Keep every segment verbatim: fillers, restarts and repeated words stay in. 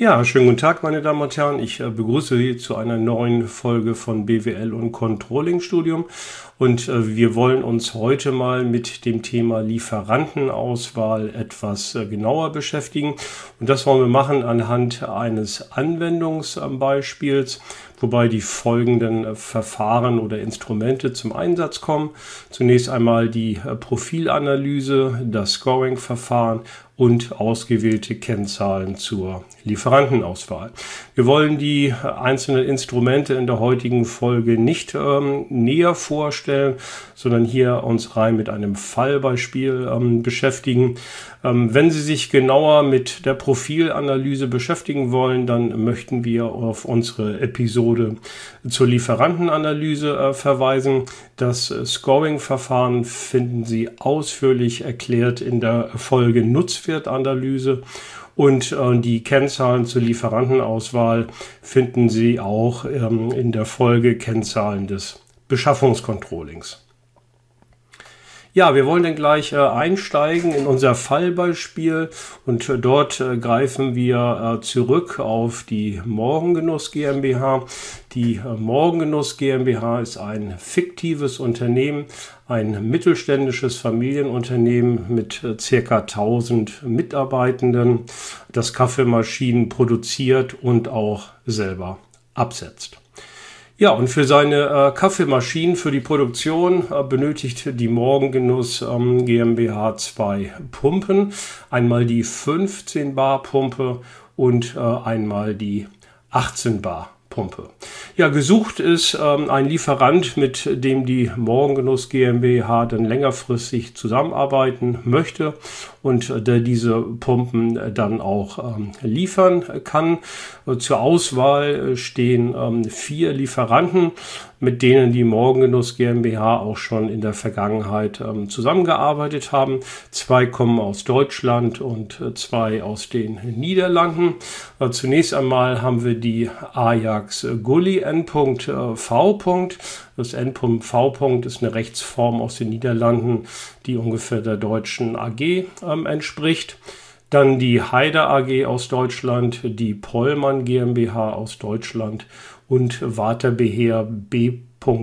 Ja, schönen guten Tag, meine Damen und Herren. Ich äh, begrüße Sie zu einer neuen Folge von B W L und Controlling Studium. Und äh, wir wollen uns heute mal mit dem Thema Lieferantenauswahl etwas äh, genauer beschäftigen. Und das wollen wir machen anhand eines Anwendungsbeispiels, wobei die folgenden äh, Verfahren oder Instrumente zum Einsatz kommen. Zunächst einmal die äh, Profilanalyse, das Scoring-Verfahren und ausgewählte Kennzahlen zur Lieferantenauswahl. Wir wollen die einzelnen Instrumente in der heutigen Folge nicht ähm, näher vorstellen, sondern hier uns rein mit einem Fallbeispiel ähm, beschäftigen. Ähm, wenn Sie sich genauer mit der Profilanalyse beschäftigen wollen, dann möchten wir auf unsere Episode zur Lieferantenanalyse äh, verweisen. Das äh, Scoring-Verfahren finden Sie ausführlich erklärt in der Folge Nutzwertanalyse. Und äh, die Kennzahlen zur Lieferantenauswahl finden Sie auch ähm, in der Folge Kennzahlen des Beschaffungscontrollings. Ja, wir wollen dann gleich äh, einsteigen in unser Fallbeispiel und äh, dort äh, greifen wir äh, zurück auf die Morgengenuss GmbH. Die äh, Morgengenuss GmbH ist ein fiktives Unternehmen, ein mittelständisches Familienunternehmen mit äh, circa tausend Mitarbeitenden, das Kaffeemaschinen produziert und auch selber absetzt. Ja, und für seine äh, Kaffeemaschinen, für die Produktion äh, benötigt die Morgengenuss ähm, GmbH zwei Pumpen. Einmal die fünfzehn Bar Pumpe und äh, einmal die achtzehn Bar Pumpe. Ja, gesucht ist ähm, ein Lieferant, mit dem die Morgengenuss GmbH dann längerfristig zusammenarbeiten möchte und äh, der diese Pumpen äh, dann auch ähm, liefern kann. Äh, zur Auswahl stehen ähm, vier Lieferanten, mit denen die Morgengenuss GmbH auch schon in der Vergangenheit ähm, zusammengearbeitet haben. Zwei kommen aus Deutschland und äh, zwei aus den Niederlanden. Äh, zunächst einmal haben wir die Ajax Gulli N.V. Das N.V. ist eine Rechtsform aus den Niederlanden, die ungefähr der deutschen A G ähm, entspricht. Dann die Heider A G aus Deutschland, die Pollmann GmbH aus Deutschland und Waterbeheer B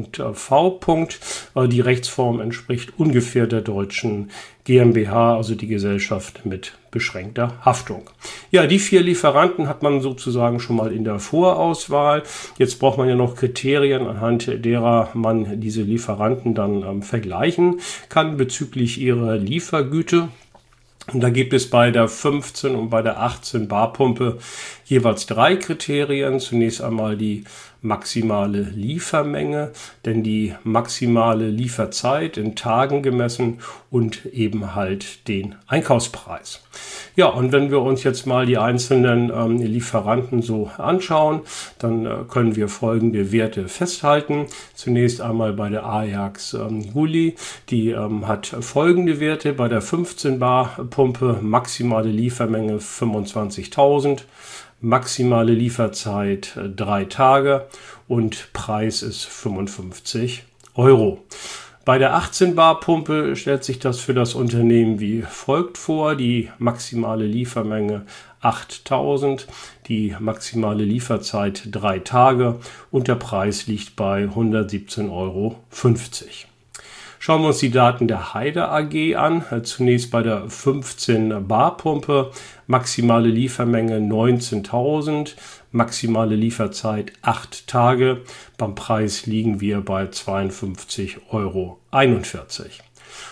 V. Die Rechtsform entspricht ungefähr der deutschen GmbH, also die Gesellschaft mit beschränkter Haftung. Ja, die vier Lieferanten hat man sozusagen schon mal in der Vorauswahl. Jetzt braucht man ja noch Kriterien, anhand derer man diese Lieferanten dann ähm, vergleichen kann bezüglich ihrer Liefergüte. Und da gibt es bei der fünfzehn und bei der achtzehn Bar Pumpe jeweils drei Kriterien. Zunächst einmal die maximale Liefermenge, denn die maximale Lieferzeit in Tagen gemessen und eben halt den Einkaufspreis. Ja, und wenn wir uns jetzt mal die einzelnen ähm, Lieferanten so anschauen, dann äh, können wir folgende Werte festhalten. Zunächst einmal bei der Ajax ähm, Gulli, die ähm, hat folgende Werte. Bei der fünfzehn Bar Pumpe maximale Liefermenge fünfundzwanzigtausend. Maximale Lieferzeit äh, drei Tage und Preis ist fünfundfünfzig Euro. Bei der achtzehn Bar Pumpe stellt sich das für das Unternehmen wie folgt vor. Die maximale Liefermenge achttausend, die maximale Lieferzeit drei Tage und der Preis liegt bei hundertsiebzehn Euro fünfzig. Schauen wir uns die Daten der Heider A G an. Zunächst bei der fünfzehn Bar Pumpe, maximale Liefermenge neunzehntausend, maximale Lieferzeit acht Tage. Beim Preis liegen wir bei zweiundfünfzig Euro einundvierzig.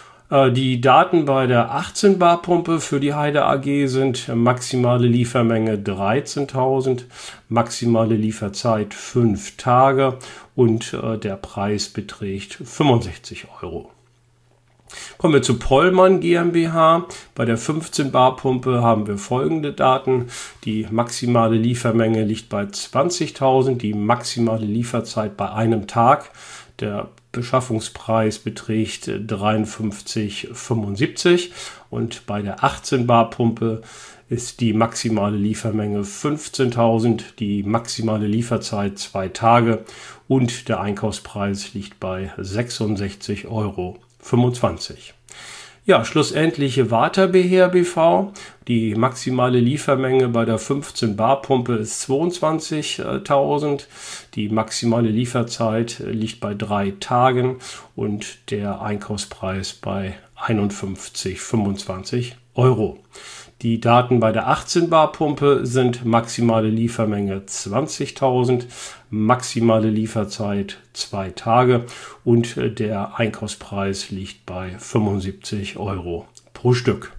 Die Daten bei der achtzehn Bar Pumpe für die Heider A G sind maximale Liefermenge dreizehntausend, maximale Lieferzeit fünf Tage und äh, der Preis beträgt fünfundsechzig Euro. Kommen wir zu Pollmann GmbH. Bei der fünfzehn Bar Pumpe haben wir folgende Daten. Die maximale Liefermenge liegt bei zwanzigtausend, die maximale Lieferzeit bei einem Tag. Der Beschaffungspreis beträgt dreiundfünfzig Euro fünfundsiebzig und bei der achtzehn Bar Pumpe ist die maximale Liefermenge fünfzehntausend, die maximale Lieferzeit zwei Tage und der Einkaufspreis liegt bei sechsundsechzig Euro fünfundzwanzig. Ja, schlussendlich Waterbeheer B V. Die maximale Liefermenge bei der fünfzehn Bar Pumpe ist zweiundzwanzigtausend. Die maximale Lieferzeit liegt bei drei Tagen und der Einkaufspreis bei einundfünfzig Komma fünfundzwanzig Euro. Die Daten bei der achtzehn Bar Pumpe sind maximale Liefermenge zwanzigtausend, maximale Lieferzeit zwei Tage und der Einkaufspreis liegt bei fünfundsiebzig Euro pro Stück.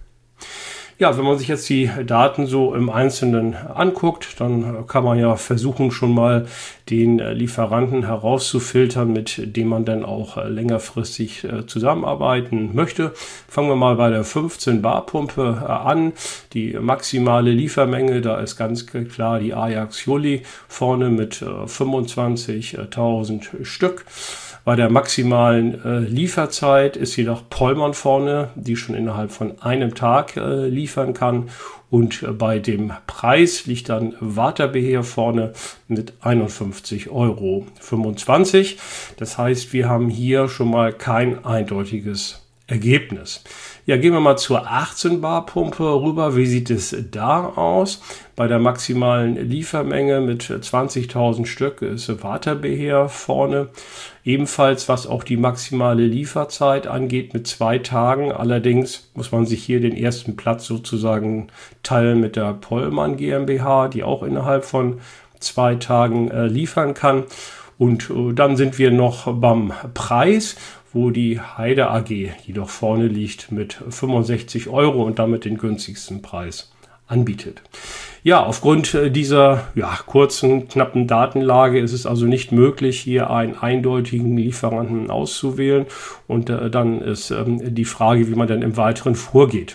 Ja, wenn man sich jetzt die Daten so im Einzelnen anguckt, dann kann man ja versuchen, schon mal den Lieferanten herauszufiltern, mit dem man dann auch längerfristig zusammenarbeiten möchte. Fangen wir mal bei der fünfzehn Bar Pumpe an. Die maximale Liefermenge, da ist ganz klar die Ajax Juli vorne mit fünfundzwanzigtausend Stück. Bei der maximalen äh, Lieferzeit ist jedoch Pollmann vorne, die schon innerhalb von einem Tag äh, liefern kann. Und äh, bei dem Preis liegt dann Waterbeheer vorne mit einundfünfzig Euro fünfundzwanzig. Das heißt, wir haben hier schon mal kein eindeutiges Ergebnis. Ja, gehen wir mal zur achtzehn Bar Pumpe rüber. Wie sieht es da aus? Bei der maximalen Liefermenge mit zwanzigtausend Stück ist Waterbeheer vorne. Ebenfalls, was auch die maximale Lieferzeit angeht, mit zwei Tagen. Allerdings muss man sich hier den ersten Platz sozusagen teilen mit der Pollmann GmbH, die auch innerhalb von zwei Tagen äh, liefern kann. Und äh, dann sind wir noch beim Preis, wo die Heide A G jedoch vorne liegt mit fünfundsechzig Euro und damit den günstigsten Preis anbietet. Ja, aufgrund dieser ja, kurzen, knappen Datenlage ist es also nicht möglich, hier einen eindeutigen Lieferanten auszuwählen. Und äh, dann ist ähm, die Frage, wie man dann im Weiteren vorgeht.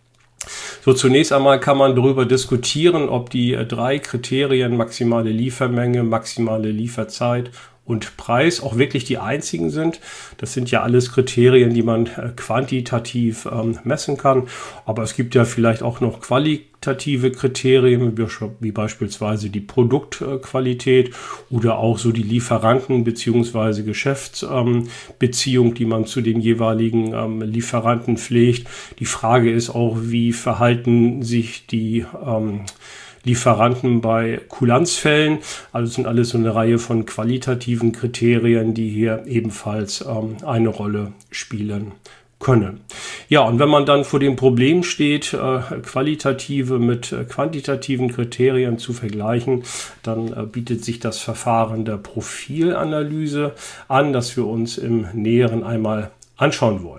So, zunächst einmal kann man darüber diskutieren, ob die äh, drei Kriterien maximale Liefermenge, maximale Lieferzeit und Preis auch wirklich die einzigen sind. Das sind ja alles Kriterien, die man äh, quantitativ ähm, messen kann. Aber es gibt ja vielleicht auch noch qualitative Kriterien, wie, wie beispielsweise die Produktqualität äh, oder auch so die Lieferanten- bzw. Geschäftsbeziehung, ähm, die man zu den jeweiligen ähm, Lieferanten pflegt. Die Frage ist auch, wie verhalten sich die ähm, Lieferanten bei Kulanzfällen. Also es sind alles so eine Reihe von qualitativen Kriterien, die hier ebenfalls ähm, eine Rolle spielen können. Ja, und wenn man dann vor dem Problem steht, äh, qualitative mit äh, quantitativen Kriterien zu vergleichen, dann äh, bietet sich das Verfahren der Profilanalyse an, das wir uns im Näheren einmal anschauen wollen.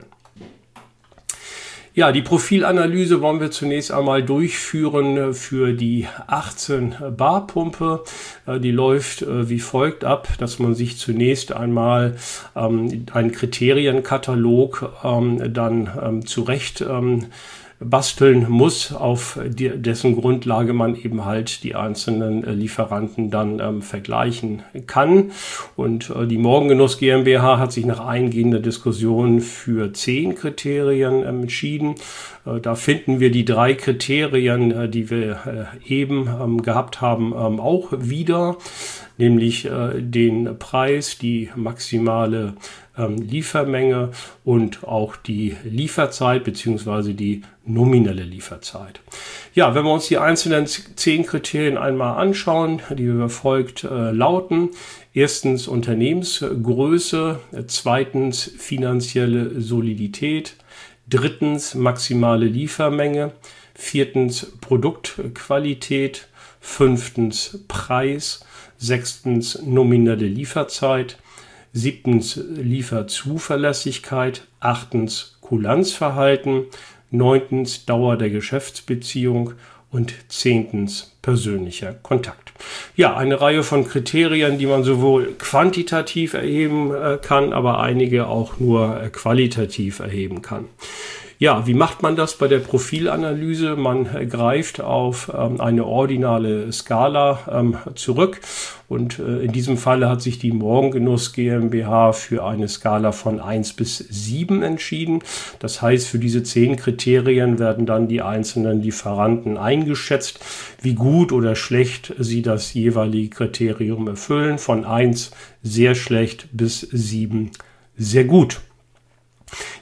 Ja, die Profilanalyse wollen wir zunächst einmal durchführen für die achtzehn Bar Pumpe. Die läuft wie folgt ab, dass man sich zunächst einmal ähm, einen Kriterienkatalog ähm, dann ähm, zurecht ähm, basteln muss, auf die, dessen Grundlage man eben halt die einzelnen äh, Lieferanten dann ähm, vergleichen kann. Und äh, die Morgengenuss GmbH hat sich nach eingehender Diskussion für zehn Kriterien ähm, entschieden. Äh, da finden wir die drei Kriterien, äh, die wir äh, eben ähm, gehabt haben, ähm, auch wieder, nämlich äh, den Preis, die maximale ähm, Liefermenge und auch die Lieferzeit bzw. die nominelle Lieferzeit. Ja, wenn wir uns die einzelnen zehn Kriterien einmal anschauen, die wie folgt äh, lauten. Erstens Unternehmensgröße, zweitens finanzielle Solidität, drittens maximale Liefermenge, viertens Produktqualität, fünftens Preis, sechstens nominelle Lieferzeit, siebtens Lieferzuverlässigkeit, achtens Kulanzverhalten, neuntens Dauer der Geschäftsbeziehung und zehntens persönlicher Kontakt. Ja, eine Reihe von Kriterien, die man sowohl quantitativ erheben äh, kann, aber einige auch nur äh, qualitativ erheben kann. Ja, wie macht man das bei der Profilanalyse? Man äh, greift auf ähm, eine ordinale Skala ähm, zurück und äh, in diesem Falle hat sich die Morgengenuss GmbH für eine Skala von eins bis sieben entschieden. Das heißt, für diese zehn Kriterien werden dann die einzelnen Lieferanten eingeschätzt, wie gut oder schlecht sie das jeweilige Kriterium erfüllen, von eins sehr schlecht bis sieben sehr gut.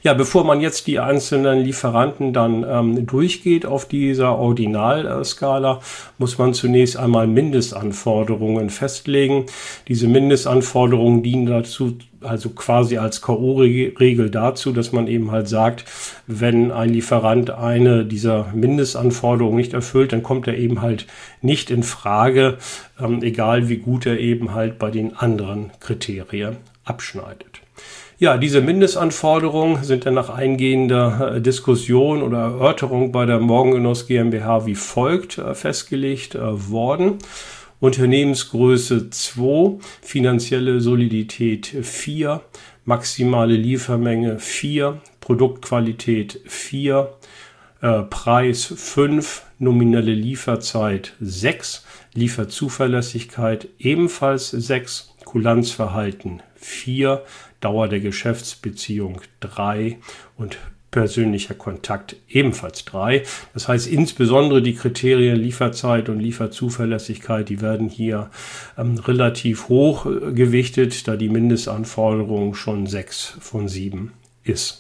Ja, bevor man jetzt die einzelnen Lieferanten dann ähm, durchgeht auf dieser Ordinalskala, muss man zunächst einmal Mindestanforderungen festlegen. Diese Mindestanforderungen dienen dazu, also quasi als K O-Regel dazu, dass man eben halt sagt, wenn ein Lieferant eine dieser Mindestanforderungen nicht erfüllt, dann kommt er eben halt nicht in Frage, ähm, egal wie gut er eben halt bei den anderen Kriterien abschneidet. Ja, diese Mindestanforderungen sind dann nach eingehender Diskussion oder Erörterung bei der Morgengenuss GmbH wie folgt äh, festgelegt äh, worden. Unternehmensgröße zwei, finanzielle Solidität vier, maximale Liefermenge vier, Produktqualität vier, äh, Preis fünf, nominelle Lieferzeit sechs, Lieferzuverlässigkeit ebenfalls sechs, Kulanzverhalten vier, Dauer der Geschäftsbeziehung drei und persönlicher Kontakt ebenfalls drei. Das heißt, insbesondere die Kriterien Lieferzeit und Lieferzuverlässigkeit, die werden hier ähm, relativ hoch äh, gewichtet, da die Mindestanforderung schon sechs von sieben ist.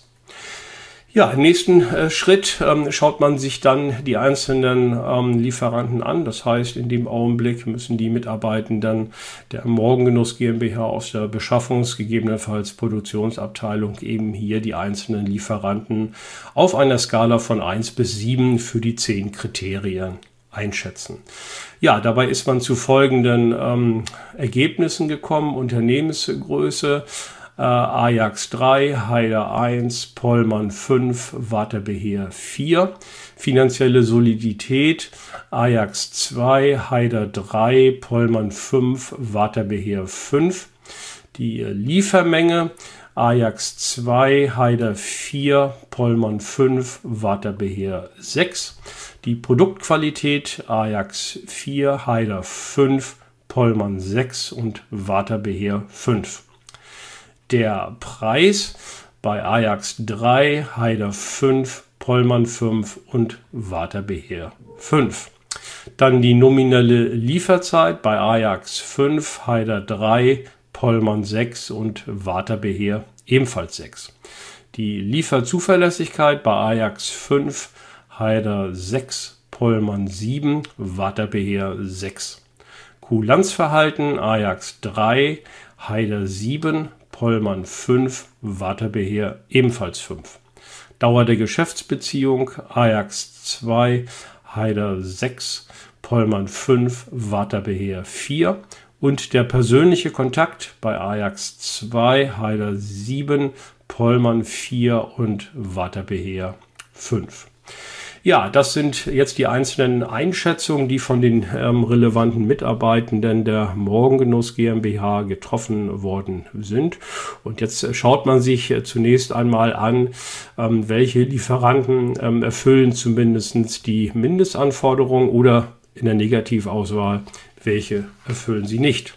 Ja, im nächsten äh, Schritt ähm, schaut man sich dann die einzelnen ähm, Lieferanten an. Das heißt, in dem Augenblick müssen die Mitarbeitenden der Morgengenuss GmbH aus der Beschaffungs-, gegebenenfalls Produktionsabteilung eben hier die einzelnen Lieferanten auf einer Skala von eins bis sieben für die zehn Kriterien einschätzen. Ja, dabei ist man zu folgenden ähm, Ergebnissen gekommen. Unternehmensgröße Äh, Ajax drei, Haider eins, Pollmann fünf, Waterbeheer vier. Finanzielle Solidität Ajax zwei, Haider drei, Pollmann fünf, Waterbeheer fünf. Die Liefermenge Ajax zwei, Haider vier, Pollmann fünf, Waterbeheer sechs. Die Produktqualität Ajax vier, Haider fünf, Pollmann sechs und Waterbeheer fünf. Der Preis bei Ajax drei, Haider fünf, Pollmann fünf und Waterbeheer fünf. Dann die nominelle Lieferzeit bei Ajax fünf, Haider drei, Pollmann sechs und Waterbeheer ebenfalls sechs. Die Lieferzuverlässigkeit bei Ajax fünf, Haider sechs, Pollmann sieben, Waterbeheer sechs. Kulanzverhalten Ajax drei, Haider sieben, Pollmann fünf, Waterbeheer ebenfalls fünf. Dauer der Geschäftsbeziehung Ajax zwei, Haider sechs, Pollmann fünf, Waterbeheer vier. Und der persönliche Kontakt bei Ajax zwei, Haider sieben, Pollmann vier und Waterbeheer fünf. Ja, das sind jetzt die einzelnen Einschätzungen, die von den ähm, relevanten Mitarbeitenden der Morgengenuss GmbH getroffen worden sind. Und jetzt schaut man sich äh, zunächst einmal an, ähm, welche Lieferanten ähm, erfüllen zumindest die Mindestanforderungen oder in der Negativauswahl, welche erfüllen sie nicht.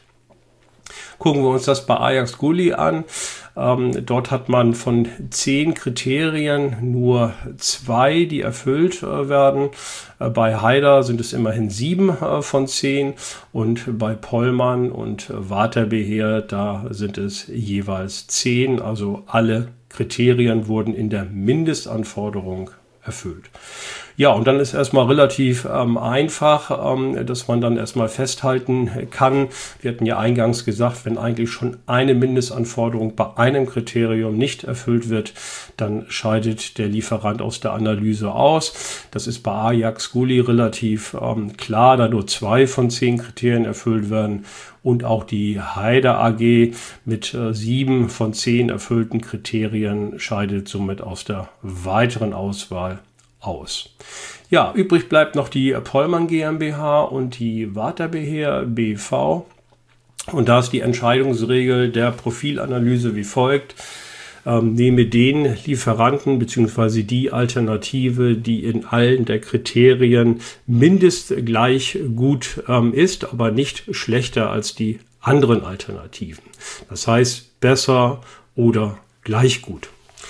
Gucken wir uns das bei Ajax Gulli an. Ähm, dort hat man von zehn Kriterien nur zwei, die erfüllt äh, werden. Äh, bei Haider sind es immerhin sieben äh, von zehn und bei Pollmann und äh, Waterbeheer, da sind es jeweils zehn. Also alle Kriterien wurden in der Mindestanforderung erfüllt. Ja, und dann ist erstmal relativ ähm, einfach, ähm, dass man dann erstmal festhalten kann. Wir hatten ja eingangs gesagt, wenn eigentlich schon eine Mindestanforderung bei einem Kriterium nicht erfüllt wird, dann scheidet der Lieferant aus der Analyse aus. Das ist bei Ajax Gulli relativ ähm, klar, da nur zwei von zehn Kriterien erfüllt werden. Und auch die Haider A G mit äh, sieben von zehn erfüllten Kriterien scheidet somit aus der weiteren Auswahl aus. Ja, übrig bleibt noch die Pollmann GmbH und die Waterbeheer B V. Und da ist die Entscheidungsregel der Profilanalyse wie folgt. Ähm, nehme den Lieferanten bzw. die Alternative, die in allen der Kriterien mindestens gleich gut ähm, ist, aber nicht schlechter als die anderen Alternativen. Das heißt besser oder gleich gut.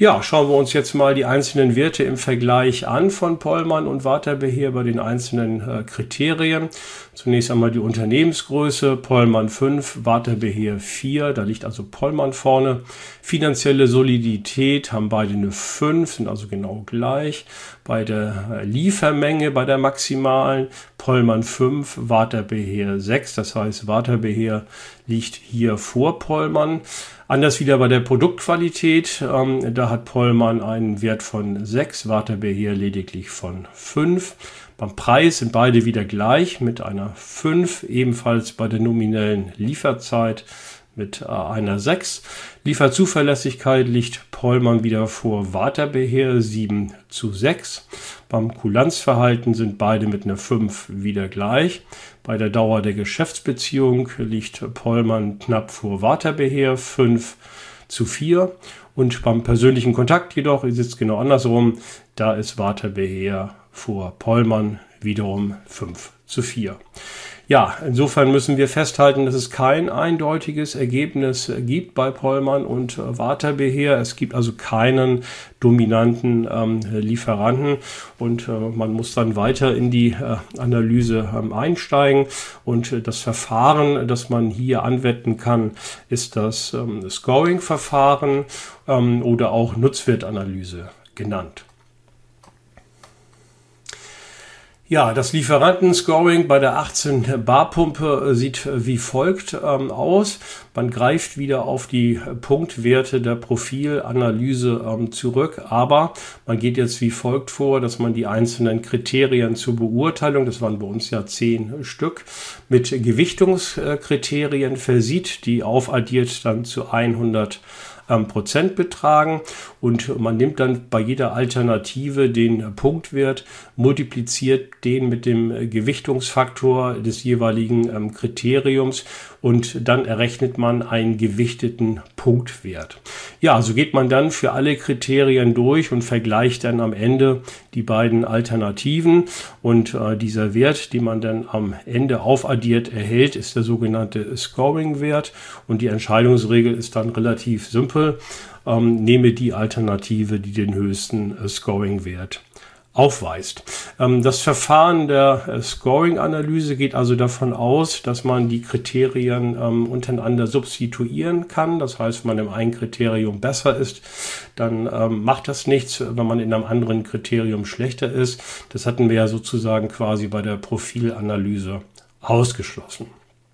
Ja, schauen wir uns jetzt mal die einzelnen Werte im Vergleich an von Pollmann und Waterbeheer bei den einzelnen äh, Kriterien. Zunächst einmal die Unternehmensgröße, Pollmann fünf, Waterbeheer vier, da liegt also Pollmann vorne. Finanzielle Solidität haben beide eine fünf, sind also genau gleich. Bei der Liefermenge, bei der maximalen, Pollmann fünf, Waterbeheer sechs, das heißt Waterbeheer liegt hier vor Pollmann. Anders wieder bei der Produktqualität, ähm, da hat Pollmann einen Wert von sechs, Waterbeheer lediglich von fünf. Beim Preis sind beide wieder gleich mit einer fünf, ebenfalls bei der nominellen Lieferzeit mit äh, einer sechs. Lieferzuverlässigkeit liegt Pollmann wieder vor Waterbeheer sieben zu sechs. Beim Kulanzverhalten sind beide mit einer fünf wieder gleich. Bei der Dauer der Geschäftsbeziehung liegt Pollmann knapp vor Waterbeheer fünf zu vier. Und beim persönlichen Kontakt jedoch ist es genau andersrum. Da ist Waterbeheer vor Pollmann wiederum fünf zu vier. Ja, insofern müssen wir festhalten, dass es kein eindeutiges Ergebnis gibt bei Pollmann und Waterbeheer. Es gibt also keinen dominanten ähm, Lieferanten und äh, man muss dann weiter in die äh, Analyse ähm, einsteigen. Und äh, das Verfahren, das man hier anwenden kann, ist das ähm, Scoring-Verfahren ähm, oder auch Nutzwertanalyse genannt. Ja, das Lieferantenscoring bei der achtzehn Bar Pumpe sieht wie folgt ähm, aus. Man greift wieder auf die Punktwerte der Profilanalyse ähm, zurück, aber man geht jetzt wie folgt vor, dass man die einzelnen Kriterien zur Beurteilung, das waren bei uns ja zehn Stück, mit Gewichtungskriterien versieht, die aufaddiert dann zu hundert Prozent betragen und man nimmt dann bei jeder Alternative den Punktwert, multipliziert den mit dem Gewichtungsfaktor des jeweiligen ähm, Kriteriums und dann errechnet man einen gewichteten Punktwert. Ja, so geht man dann für alle Kriterien durch und vergleicht dann am Ende die beiden Alternativen und äh, dieser Wert, den man dann am Ende aufaddiert erhält, ist der sogenannte Scoring-Wert und die Entscheidungsregel ist dann relativ simpel. Ähm, nehme die Alternative, die den höchsten äh, Scoring-Wert aufweist. Ähm, das Verfahren der äh, Scoring-Analyse geht also davon aus, dass man die Kriterien ähm, untereinander substituieren kann. Das heißt, wenn man im einen Kriterium besser ist, dann ähm, macht das nichts, wenn man in einem anderen Kriterium schlechter ist. Das hatten wir ja sozusagen quasi bei der Profilanalyse ausgeschlossen.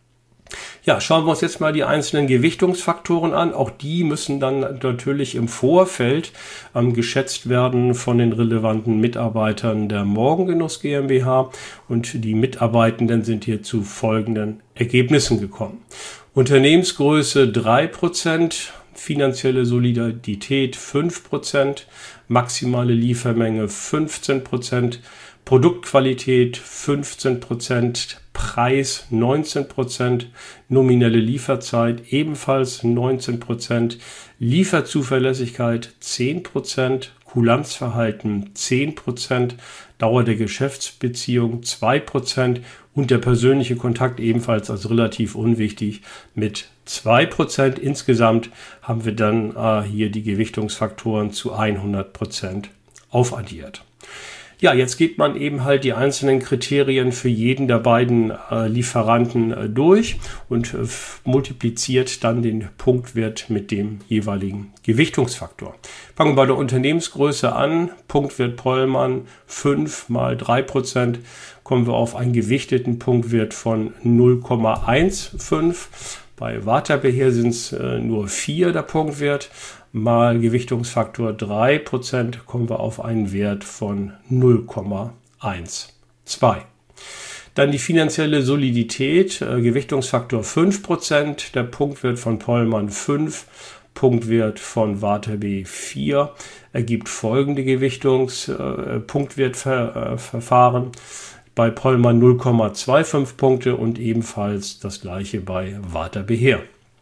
Ja, schauen wir uns jetzt mal die einzelnen Gewichtungsfaktoren an. Auch die müssen dann natürlich im Vorfeld ähm, geschätzt werden von den relevanten Mitarbeitern der Morgengenuss GmbH und die Mitarbeitenden sind hier zu folgenden Ergebnissen gekommen. Unternehmensgröße drei Prozent, finanzielle Solidität fünf Prozent, maximale Liefermenge fünfzehn Prozent, Produktqualität fünfzehn Prozent, Preis neunzehn Prozent, nominelle Lieferzeit ebenfalls neunzehn Prozent, Lieferzuverlässigkeit zehn Prozent, Kulanzverhalten zehn Prozent, Dauer der Geschäftsbeziehung zwei Prozent und der persönliche Kontakt ebenfalls als relativ unwichtig mit zwei Prozent. Insgesamt haben wir dann äh, hier die Gewichtungsfaktoren zu hundert Prozent aufaddiert. Ja, jetzt geht man eben halt die einzelnen Kriterien für jeden der beiden äh, Lieferanten äh, durch und äh, multipliziert dann den Punktwert mit dem jeweiligen Gewichtungsfaktor. Fangen wir bei der Unternehmensgröße an. Punktwert Pollmann fünf mal drei Prozent, kommen wir auf einen gewichteten Punktwert von null Komma fünfzehn. Bei Waterbeheer sind es äh, nur vier der Punktwert. Mal Gewichtungsfaktor drei Prozent kommen wir auf einen Wert von null Komma zwölf. Dann die finanzielle Solidität, äh, Gewichtungsfaktor fünf Prozent, der Punktwert von Pollmann fünf, Punktwert von Waterbeheer vier, ergibt folgende Gewichtungs-, äh, Punktwertverfahren. Bei Pollmann null Komma fünfundzwanzig Punkte und ebenfalls das gleiche bei Waterbeheer.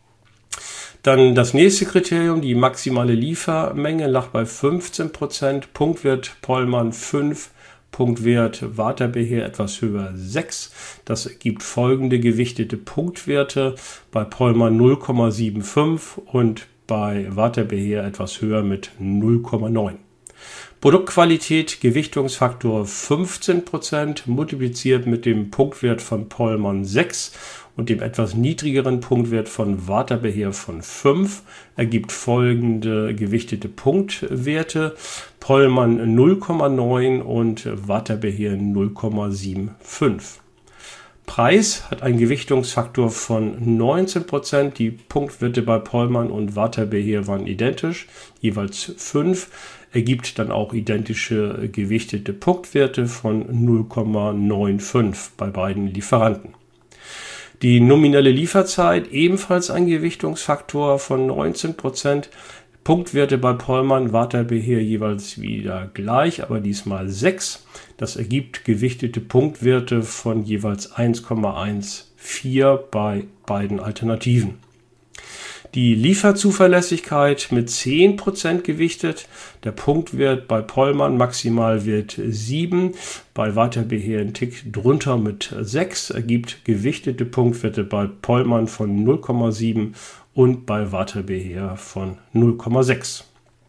Dann das nächste Kriterium, die maximale Liefermenge, lag bei fünfzehn Prozent, Punktwert Pollmann fünf, Punktwert Waterbeheer etwas höher sechs. Das ergibt folgende gewichtete Punktwerte bei Pollmann null Komma fünfundsiebzig und bei Waterbeheer etwas höher mit null Komma neun. Produktqualität, Gewichtungsfaktor fünfzehn Prozent, multipliziert mit dem Punktwert von Pollmann sechs und dem etwas niedrigeren Punktwert von Waterbeheer von fünf, ergibt folgende gewichtete Punktwerte: Pollmann null Komma neun und Waterbeheer null Komma fünfundsiebzig. Preis hat einen Gewichtungsfaktor von neunzehn Prozent. Die Punktwerte bei Pollmann und Waterbeheer waren identisch, jeweils fünf. Ergibt dann auch identische gewichtete Punktwerte von null Komma fünfundneunzig bei beiden Lieferanten. Die nominelle Lieferzeit ebenfalls ein Gewichtungsfaktor von neunzehn Prozent. Punktwerte bei Pollmann, Waterbeheer jeweils wieder gleich, aber diesmal sechs. Das ergibt gewichtete Punktwerte von jeweils eins Komma vierzehn bei beiden Alternativen. Die Lieferzuverlässigkeit mit zehn Prozent gewichtet. Der Punktwert bei Pollmann Maximalwert sieben, bei Waterbeheer ein Tick drunter mit sechs, ergibt gewichtete Punktwerte bei Pollmann von null Komma sieben und bei Waterbeheer von null Komma sechs.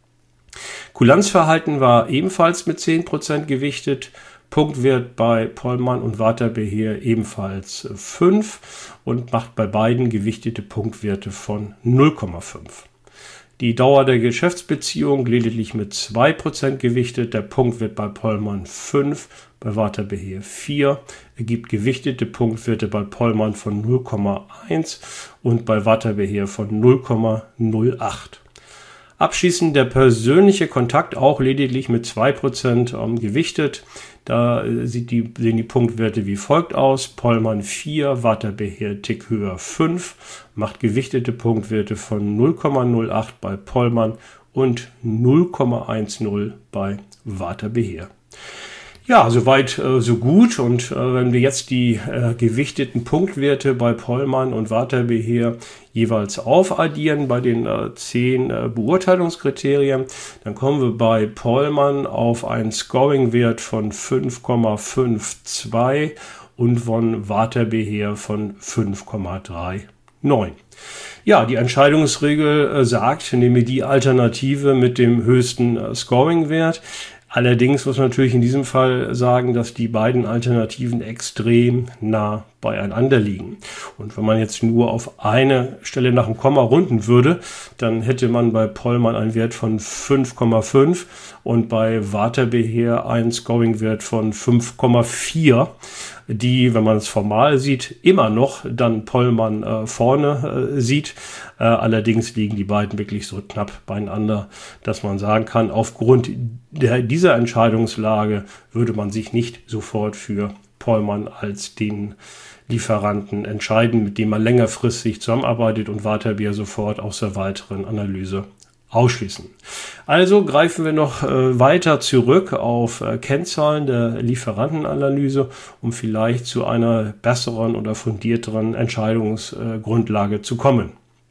Kulanzverhalten war ebenfalls mit zehn Prozent gewichtet. Punktwert bei Pollmann und Waterbeheer ebenfalls fünf und macht bei beiden gewichtete Punktwerte von null Komma fünf. Die Dauer der Geschäftsbeziehung lediglich mit zwei Prozent gewichtet. Der Punktwert bei Pollmann fünf, bei Waterbeheer vier, ergibt gewichtete Punktwerte bei Pollmann von null Komma eins und bei Waterbeheer von null Komma null acht. Abschließend der persönliche Kontakt auch lediglich mit zwei Prozent ähm, gewichtet. Da äh, sieht die, sehen die Punktwerte wie folgt aus. Pollmann vier, Waterbeheer Tick höher fünf, macht gewichtete Punktwerte von null Komma null acht bei Pollmann und null Komma zehn bei Waterbeheer. Ja, soweit äh, so gut. Und äh, wenn wir jetzt die äh, gewichteten Punktwerte bei Pollmann und Waterbeheer jeweils aufaddieren bei den äh, zehn äh, Beurteilungskriterien, dann kommen wir bei Pollmann auf einen Scoring-Wert von fünf Komma zweiundfünfzig und von Waterbeheer von fünf Komma neununddreißig. Ja, die Entscheidungsregel äh, sagt, nehme die Alternative mit dem höchsten äh, Scoring-Wert. Allerdings muss man natürlich in diesem Fall sagen, dass die beiden Alternativen extrem nah beieinander liegen. Und wenn man jetzt nur auf eine Stelle nach dem Komma runden würde, dann hätte man bei Pollmann einen Wert von fünf Komma fünf und bei Waterbeheer einen Scoring-Wert von fünf Komma vier, die, wenn man es formal sieht, immer noch dann Pollmann äh, vorne äh, sieht. Äh, allerdings liegen die beiden wirklich so knapp beieinander, dass man sagen kann, aufgrund der, dieser Entscheidungslage würde man sich nicht sofort für Pollmann als den Lieferanten entscheiden, mit dem man längerfristig zusammenarbeitet, und Waterbeheer sofort aus der weiteren Analyse ausschließen. Also greifen wir noch äh, weiter zurück auf äh, Kennzahlen der Lieferantenanalyse, um vielleicht zu einer besseren oder fundierteren Entscheidungsgrundlage äh, zu kommen.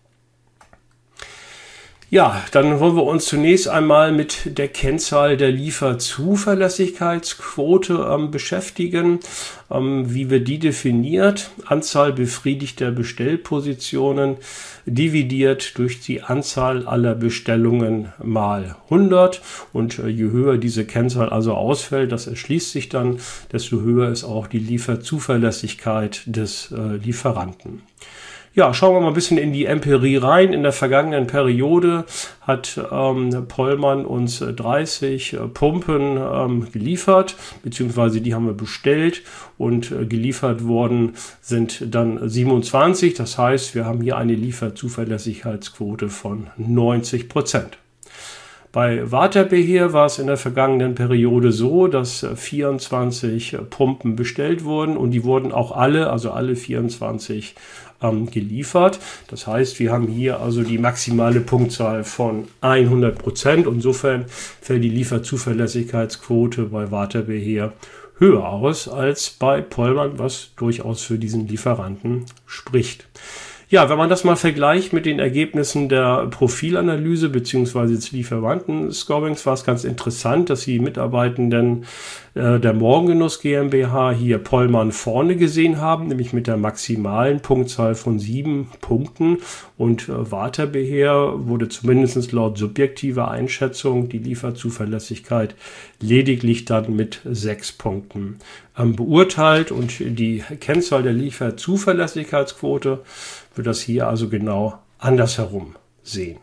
Ja, dann wollen wir uns zunächst einmal mit der Kennzahl der Lieferzuverlässigkeitsquote ähm, beschäftigen, ähm, wie wir die definiert. Anzahl befriedigter Bestellpositionen dividiert durch die Anzahl aller Bestellungen mal hundert. Und äh, je höher diese Kennzahl also ausfällt, das erschließt sich dann, desto höher ist auch die Lieferzuverlässigkeit des äh, Lieferanten. Ja, schauen wir mal ein bisschen in die Empirie rein. In der vergangenen Periode hat ähm, Pollmann uns dreißig äh, Pumpen ähm, geliefert, beziehungsweise die haben wir bestellt, und äh, geliefert worden sind dann siebenundzwanzig. Das heißt, wir haben hier eine Lieferzuverlässigkeitsquote von neunzig Prozent. Bei Waterbeheer war es in der vergangenen Periode so, dass vierundzwanzig Pumpen bestellt wurden, und die wurden auch alle, also alle vierundzwanzig, ähm, geliefert. Das heißt, wir haben hier also die maximale Punktzahl von hundert Prozent. Insofern fällt die Lieferzuverlässigkeitsquote bei Waterbeheer höher aus als bei Pollmann, was durchaus für diesen Lieferanten spricht. Ja, wenn man das mal vergleicht mit den Ergebnissen der Profilanalyse bzw. des Lieferanten-Scorings, war es ganz interessant, dass die Mitarbeitenden äh, der Morgengenuss GmbH hier Pollmann vorne gesehen haben, nämlich mit der maximalen Punktzahl von sieben Punkten, und äh, Waterbeheer wurde zumindest laut subjektiver Einschätzung die Lieferzuverlässigkeit lediglich dann mit sechs Punkten ähm, beurteilt, und die Kennzahl der Lieferzuverlässigkeitsquote wird das hier also genau andersherum sehen.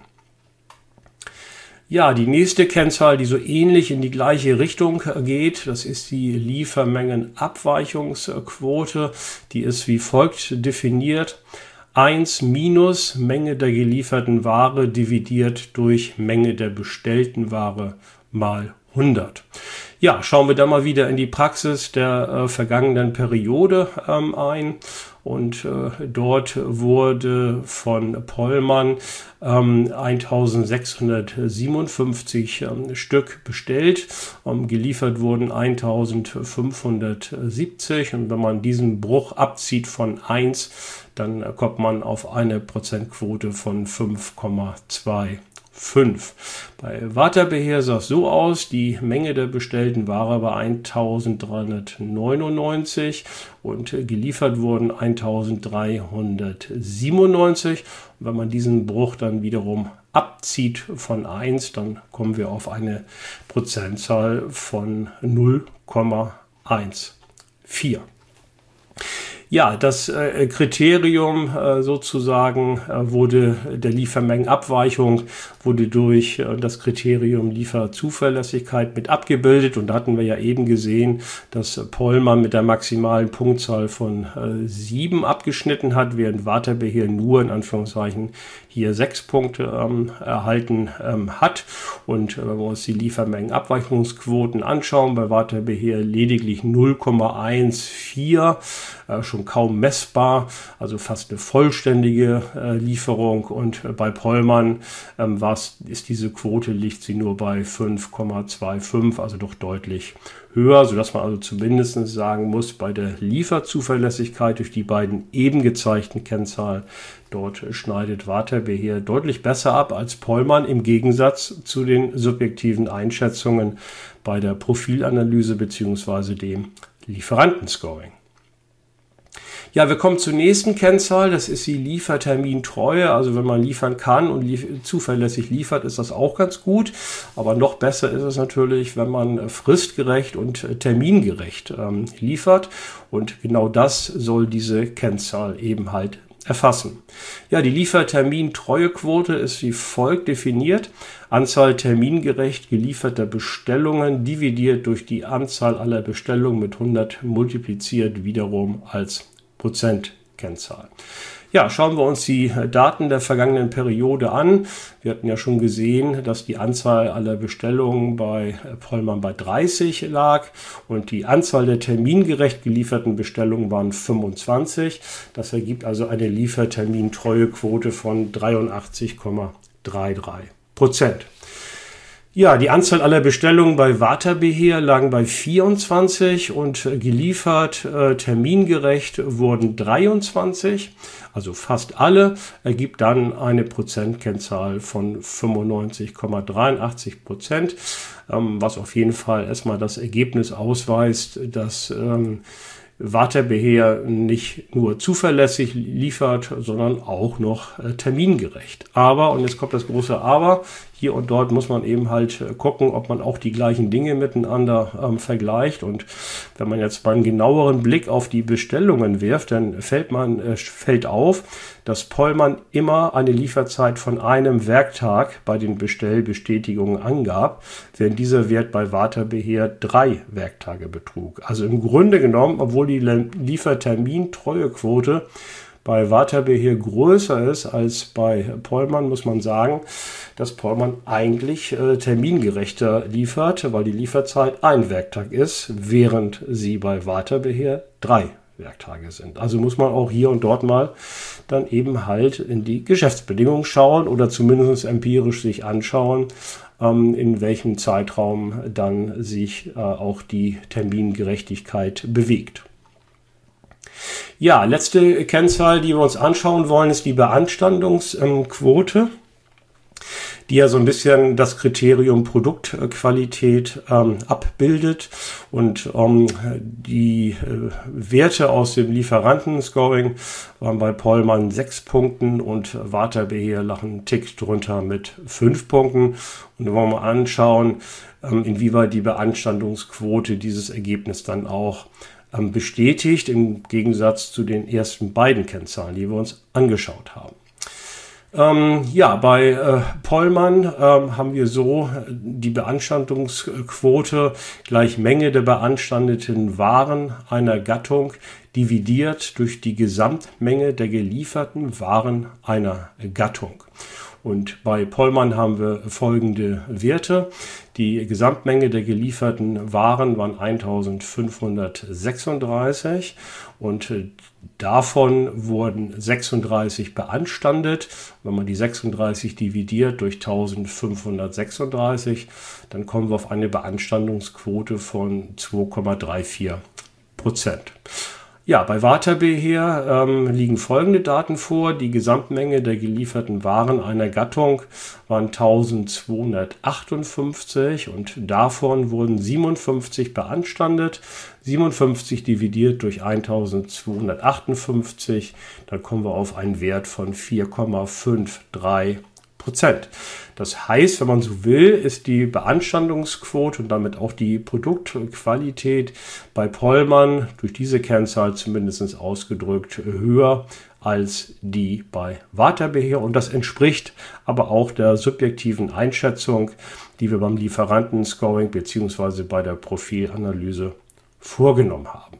Ja, die nächste Kennzahl, die so ähnlich in die gleiche Richtung geht, das ist die Liefermengenabweichungsquote. Die ist wie folgt definiert: eins minus Menge der gelieferten Ware dividiert durch Menge der bestellten Ware mal hundert. Ja, schauen wir da mal wieder in die Praxis der äh, vergangenen Periode ähm, ein. Und äh, dort wurde von Pollmann ähm, eintausendsechshundertsiebenundfünfzig ähm, Stück bestellt. Ähm, geliefert wurden eintausendfünfhundertsiebzig. Und wenn man diesen Bruch abzieht von eins, dann äh, kommt man auf eine Prozentquote von fünf Komma fünfundzwanzig. Bei Waterbeheer sah es so aus: die Menge der bestellten Ware war eintausenddreihundertneunundneunzig und geliefert wurden eintausenddreihundertsiebenundneunzig. Und wenn man diesen Bruch dann wiederum abzieht von eins, dann kommen wir auf eine Prozentzahl von null Komma vierzehn. Ja, das äh, Kriterium äh, sozusagen äh, wurde der Liefermengenabweichung wurde durch äh, das Kriterium Lieferzuverlässigkeit mit abgebildet, und da hatten wir ja eben gesehen, dass Pollmann mit der maximalen Punktzahl von äh, sieben abgeschnitten hat, während Waterbeheer nur in Anführungszeichen hier sechs Punkte ähm, erhalten ähm, hat. Und äh, wenn wir uns die Liefermengenabweichungsquoten anschauen, bei Waterbeheer lediglich null Komma vierzehn, äh, schon kaum messbar, also fast eine vollständige äh, Lieferung, und äh, bei Pollmann ähm, war's, ist diese Quote, liegt sie nur bei fünf Komma fünfundzwanzig, also doch deutlich höher, sodass man also zumindest sagen muss, bei der Lieferzuverlässigkeit durch die beiden eben gezeigten Kennzahlen, dort schneidet Waterbeheer deutlich besser ab als Pollmann, im Gegensatz zu den subjektiven Einschätzungen bei der Profilanalyse bzw. dem Lieferantenscoring. Ja, wir kommen zur nächsten Kennzahl, das ist die Liefertermintreue. Also wenn man liefern kann und lief- zuverlässig liefert, ist das auch ganz gut. Aber noch besser ist es natürlich, wenn man fristgerecht und termingerecht ähm, liefert. Und genau das soll diese Kennzahl eben halt erfassen. Ja, die Liefertermintreuequote ist wie folgt definiert: Anzahl termingerecht gelieferter Bestellungen dividiert durch die Anzahl aller Bestellungen mit hundert multipliziert wiederum als Prozentkennzahl. Ja, schauen wir uns die Daten der vergangenen Periode an. Wir hatten ja schon gesehen, dass die Anzahl aller Bestellungen bei Pollmann bei dreißig lag und die Anzahl der termingerecht gelieferten Bestellungen waren fünfundzwanzig. Das ergibt also eine Liefertermintreuequote von dreiundachtzig Komma dreiunddreißig Prozent. Ja, die Anzahl aller Bestellungen bei Waterbeheer lagen bei vierundzwanzig und geliefert äh, termingerecht wurden dreiundzwanzig, also fast alle, ergibt dann eine Prozentkennzahl von fünfundneunzig Komma dreiundachtzig Prozent, ähm, was auf jeden Fall erstmal das Ergebnis ausweist, dass ähm, Waterbeheer nicht nur zuverlässig liefert, sondern auch noch äh, termingerecht. Aber, und jetzt kommt das große Aber, hier und dort muss man eben halt gucken, ob man auch die gleichen Dinge miteinander ähm, vergleicht. Und wenn man jetzt mal einen genaueren Blick auf die Bestellungen wirft, dann fällt man äh, fällt auf, dass Pollmann immer eine Lieferzeit von einem Werktag bei den Bestellbestätigungen angab, während dieser Wert bei Waterbeheer drei Werktage betrug. Also im Grunde genommen, obwohl die Liefertermintreuequote bei Waterbeheer größer ist als bei Pollmann, muss man sagen, dass Pollmann eigentlich äh, termingerechter liefert, weil die Lieferzeit ein Werktag ist, während sie bei Waterbeheer drei Werktage sind. Also muss man auch hier und dort mal dann eben halt in die Geschäftsbedingungen schauen oder zumindest empirisch sich anschauen, ähm, in welchem Zeitraum dann sich äh, auch die Termingerechtigkeit bewegt. Ja, letzte Kennzahl, die wir uns anschauen wollen, ist die Beanstandungsquote, die ja so ein bisschen das Kriterium Produktqualität ähm, abbildet. Und ähm, die äh, Werte aus dem Lieferantenscoring waren bei Pollmann sechs Punkten und Waterbeheer lag einen Tick drunter mit fünf Punkten. Und da wollen wir mal anschauen, ähm, inwieweit die Beanstandungsquote dieses Ergebnis dann auch ähm, bestätigt, im Gegensatz zu den ersten beiden Kennzahlen, die wir uns angeschaut haben. Ähm, ja, bei äh, Pollmann ähm, haben wir so die Beanstandungsquote gleich Menge der beanstandeten Waren einer Gattung dividiert durch die Gesamtmenge der gelieferten Waren einer Gattung. Und bei Pollmann haben wir folgende Werte. Die Gesamtmenge der gelieferten Waren waren eintausendfünfhundertsechsunddreißig und davon wurden sechsunddreißig beanstandet. Wenn man die sechsunddreißig dividiert durch eintausendfünfhundertsechsunddreißig, dann kommen wir auf eine Beanstandungsquote von zwei Komma vierunddreißig Prozent. Ja, bei Waterbeheer ähm, liegen folgende Daten vor. Die Gesamtmenge der gelieferten Waren einer Gattung waren eintausendzweihundertachtundfünfzig und davon wurden siebenundfünfzig beanstandet. siebenundfünfzig dividiert durch eintausendzweihundertachtundfünfzig, dann kommen wir auf einen Wert von vier Komma dreiundfünfzig Prozent. Das heißt, wenn man so will, ist die Beanstandungsquote und damit auch die Produktqualität bei Pollmann durch diese Kennzahl zumindest ausgedrückt höher als die bei Waterbeheer. Und das entspricht aber auch der subjektiven Einschätzung, die wir beim Lieferantenscoring bzw. bei der Profilanalyse vorgenommen haben.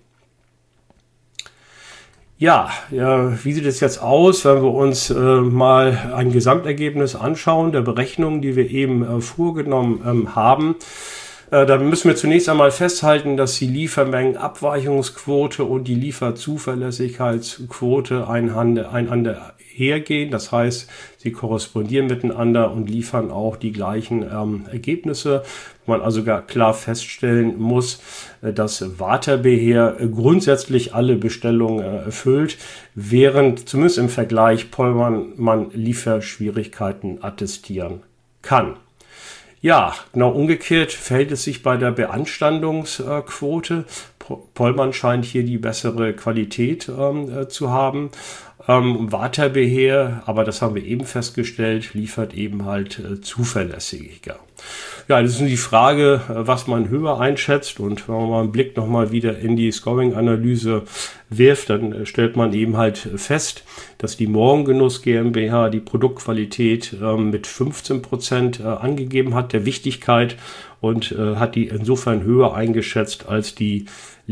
Ja, ja, wie sieht es jetzt aus, wenn wir uns äh, mal ein Gesamtergebnis anschauen der Berechnungen, die wir eben äh, vorgenommen ähm, haben? Äh, da müssen wir zunächst einmal festhalten, dass die Liefermengenabweichungsquote und die Lieferzuverlässigkeitsquote einander hergehen. Das heißt, sie korrespondieren miteinander und liefern auch die gleichen ähm, Ergebnisse. Man also gar klar feststellen muss, dass Waterbeheer grundsätzlich alle Bestellungen erfüllt, während zumindest im Vergleich Pollmann man Lieferschwierigkeiten attestieren kann. Ja, genau umgekehrt verhält es sich bei der Beanstandungsquote. Pollmann scheint hier die bessere Qualität ähm, zu haben. Ähm, Waterbeheer, aber das haben wir eben festgestellt, liefert eben halt äh, zuverlässiger. Ja, das ist die Frage, was man höher einschätzt, und wenn man mal einen Blick nochmal wieder in die Scoring-Analyse wirft, dann stellt man eben halt fest, dass die Morgengenuss GmbH die Produktqualität äh, mit fünfzehn Prozent äh, angegeben hat, der Wichtigkeit, und äh, hat die insofern höher eingeschätzt als die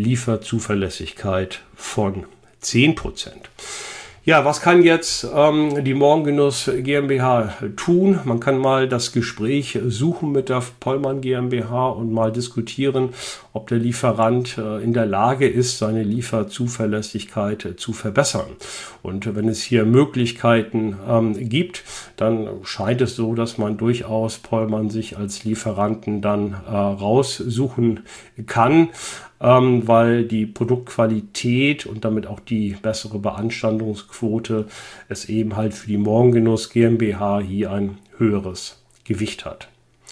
Lieferzuverlässigkeit von zehn Prozent. Ja, was kann jetzt ähm, die Morgengenuss GmbH tun? Man kann mal das Gespräch suchen mit der Pollmann GmbH und mal diskutieren, ob der Lieferant äh, in der Lage ist, seine Lieferzuverlässigkeit äh, zu verbessern. Und wenn es hier Möglichkeiten ähm, gibt, dann scheint es so, dass man durchaus Pollmann sich als Lieferanten dann äh, raussuchen kann, ähm, weil die Produktqualität und damit auch die bessere Beanstandungsquote es eben halt für die Morgengenuss GmbH hier ein höheres Gewicht hat.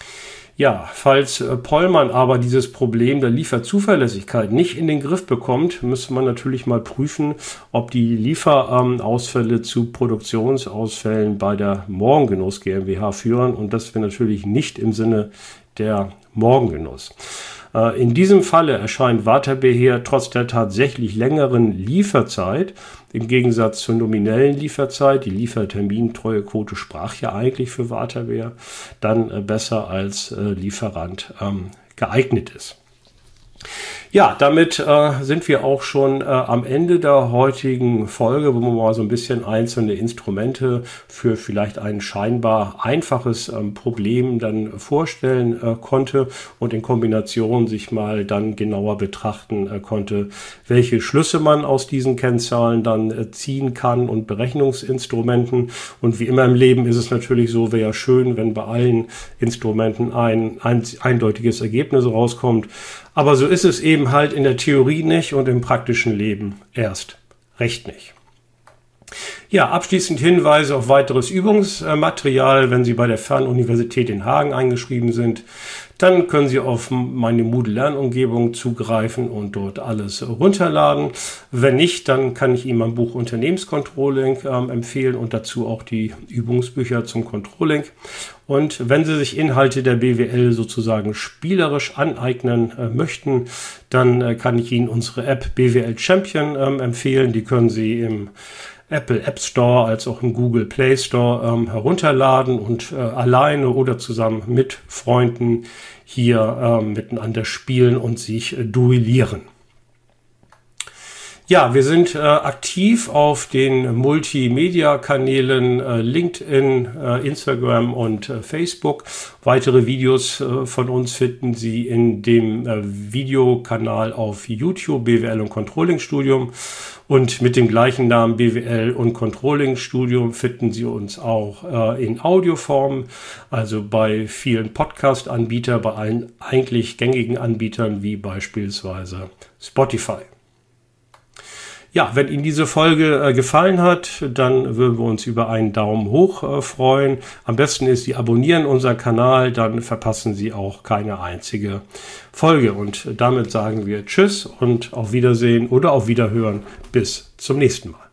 Ja, falls äh, Pollmann aber dieses Problem der Lieferzuverlässigkeit nicht in den Griff bekommt, müsste man natürlich mal prüfen, ob die Lieferausfälle ähm, zu Produktionsausfällen bei der Morgengenuss GmbH führen, und das wäre natürlich nicht im Sinne der Morgengenuss. Äh, in diesem Falle erscheint Waterbeheer trotz der tatsächlich längeren Lieferzeit im Gegensatz zur nominellen Lieferzeit, die Liefertermintreuequote sprach ja eigentlich für Waterbeheer, dann äh, besser als äh, Lieferant ähm, geeignet ist. Ja, damit äh, sind wir auch schon äh, am Ende der heutigen Folge, wo man mal so ein bisschen einzelne Instrumente für vielleicht ein scheinbar einfaches ähm, Problem dann vorstellen äh, konnte und in Kombination sich mal dann genauer betrachten äh, konnte, welche Schlüsse man aus diesen Kennzahlen dann äh, ziehen kann und Berechnungsinstrumenten. Und wie immer im Leben ist es natürlich so, wäre ja schön, wenn bei allen Instrumenten ein, ein eindeutiges Ergebnis rauskommt. Aber so ist es eben halt in der Theorie nicht und im praktischen Leben erst recht nicht. Ja, abschließend Hinweise auf weiteres Übungsmaterial. Wenn Sie bei der Fernuniversität in Hagen eingeschrieben sind, dann können Sie auf meine Moodle-Lernumgebung zugreifen und dort alles runterladen. Wenn nicht, dann kann ich Ihnen mein Buch Unternehmenscontrolling äh, empfehlen und dazu auch die Übungsbücher zum Controlling. Und wenn Sie sich Inhalte der B W L sozusagen spielerisch aneignen äh, möchten, dann äh, kann ich Ihnen unsere App B W L Champion äh, empfehlen. Die können Sie im Apple App Store als auch im Google Play Store ähm, herunterladen und äh, alleine oder zusammen mit Freunden hier äh, miteinander spielen und sich äh, duellieren. Ja, wir sind äh, aktiv auf den Multimedia-Kanälen äh, LinkedIn, äh, Instagram und äh, Facebook. Weitere Videos äh, von uns finden Sie in dem äh, Videokanal auf YouTube, B W L und Controlling Studium. Und mit dem gleichen Namen B W L und Controlling Studium finden Sie uns auch äh, in Audioform, also bei vielen Podcast-Anbietern, bei allen eigentlich gängigen Anbietern wie beispielsweise Spotify. Ja, wenn Ihnen diese Folge äh, gefallen hat, dann würden wir uns über einen Daumen hoch äh, freuen. Am besten ist, Sie abonnieren unseren Kanal, dann verpassen Sie auch keine einzige Folge. Und damit sagen wir Tschüss und auf Wiedersehen oder auf Wiederhören. Bis zum nächsten Mal.